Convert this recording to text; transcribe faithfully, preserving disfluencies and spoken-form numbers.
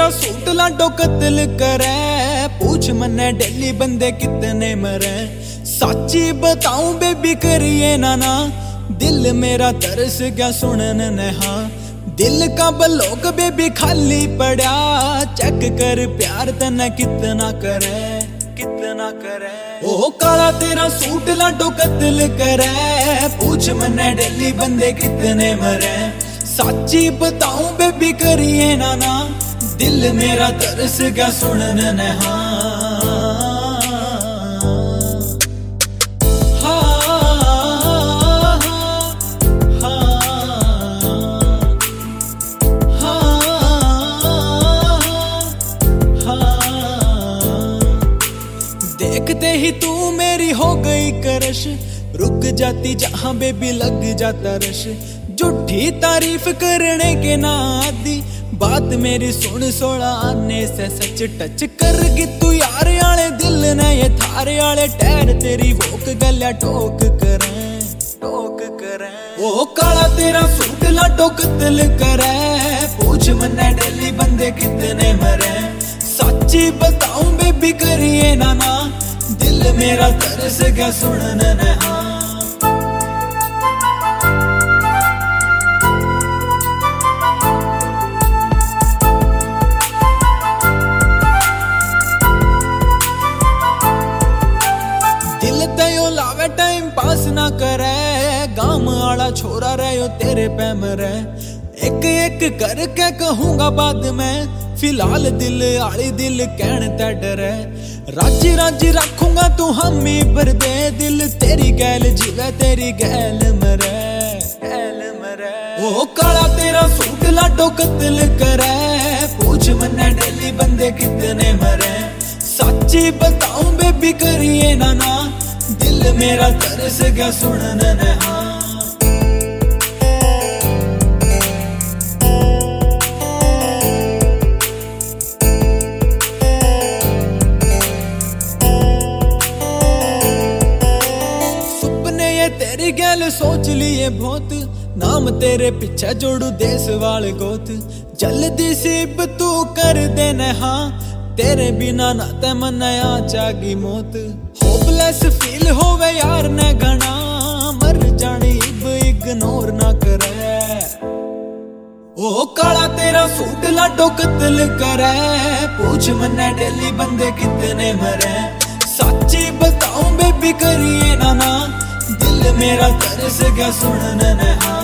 तेरा सूट लाडो कत्ल करे, पूछ मन्ने डेली बंदे कितने मरे। सच्ची बताऊं बेबी करिए ना ना, दिल मेरा तरस गया सुनने नहा। दिल का बलोक बेबी खाली पड़ा, चेक कर प्यार तने कितना करे, कितना करे। ओ काला तेरा सूट लाडो कत्ल करे, पूछ मन्ने डेली बंदे कितने मरे। सच्ची बताऊं बेबी करिए ना ना, दिल मेरा तरस गया सुनने नहा। देखते ही तू मेरी हो गई करश, रुक जाती जहां बेबी लग जाता रश। झूठी तारीफ करने के ना आदि, बात मेरी सुन सोला आने से सच टच करगी तू यार आले दिल ने ये थारे आले टैर तेरी वोक गल्या टोक करे, टोक करे। ओ काला तेरा सूट लाडो कत्ल करे, पूछ मन्ने डेली बंदे कितने मरे। सच्ची बताऊं बेबी करिए ना ना, दिल मेरा तरस गया सुनने नहा। दिल तयो लावे टाइम पास ना करे, गांव आला छोरा रहो तेरे पे मरे। एक एक करके कहूंगा बाद में, फिलहाल दिल आली दिल कहने ते डरे। राजी राजी रखूंगा तू हम ही पर दे, दिल तेरी गैल जीवे तेरी गैल मरे, गैल मरे। ओ काला तेरा सूट लाडो कत्ल करे, पूछ मन्ने डेली बंदे कितने मरे। सच्ची बताऊं बेबी करिए ना ना, दिल मेरा तरस गया सुनने नहा। तेरी गैल सोच लिए बहुत, नाम तेरे पीछे जोड़ू देश वाले गोत। जल्दी सिप तू कर दे नहा, तेरे बिना ना ते मन आ जागी मौत। होपलेस फील होवे यार ने घना, मर जानी इब इग्नोर ना करे। ओ काला तेरा सूट लाडो कत्ल करे, पूछ मन्ने डेली बंदे कितने मरे। सच्ची बताऊं बेबी करिए ना ना, दिल मेरा तरस गया सुनने नहा।